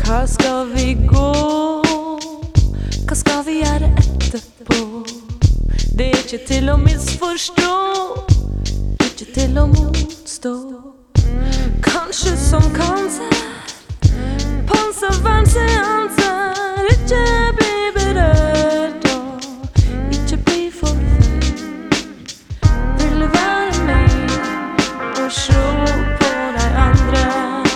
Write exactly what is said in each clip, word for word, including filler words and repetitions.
Hva skal vi gå? Hva skal vi gjøre etterpå? Det er ikke til å misforstå, ikke til å motstå. Kanskje som konsert, panservernseanser. Ikke bli berørt og ikke bli forført. Vil du være med og se på de andre?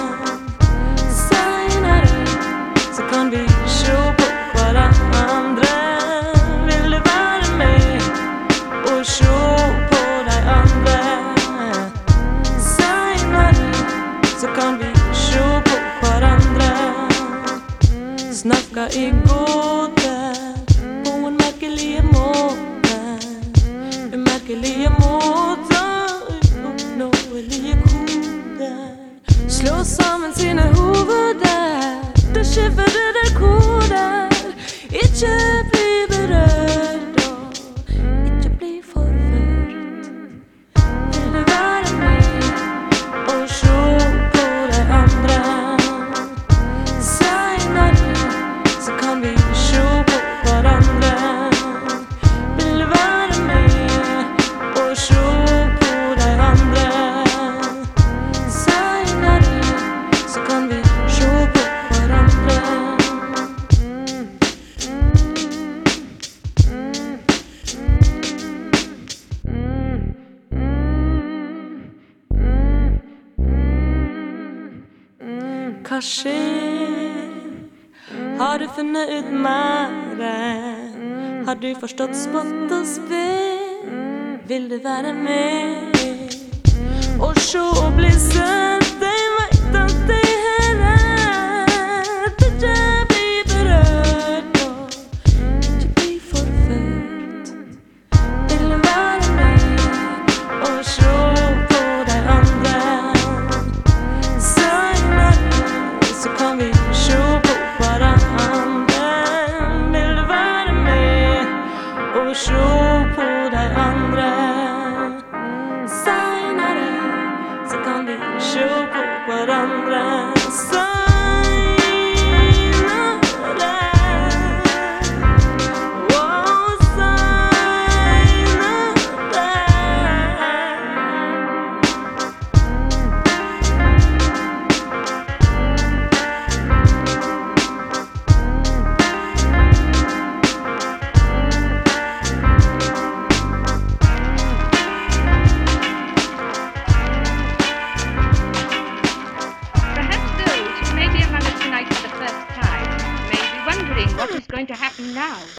Senere så kan vi se på hverandre. Vil du være med og se på de andre? Senere så kan vi se på hverandre. Snakka i gåter på en merkelige måte. Umerkelige måter, uoppnåelige koder. Slå sammen sine hoder, det skiffer der koder. Ikke bli berørt og ikke bli forført. Vil du være med og se på de andre? Senere så kan vi se på hverandre. Vil du være med og se på de andre? Senere så kan vi se på hverandre. Hva skjer? Har du funnet ut mer? Har du forstått spott og spe? Vil du være med og se og bli sett? De vet at de har rett. Ikke bli berørt og ikke bli forført. Vil du være med og se på de andre? Så kan vi se på hverandre. Vil du være med og se på de andre? Senere så kan vi se på hverandre. Senere. Å, senere. What is going to happen now?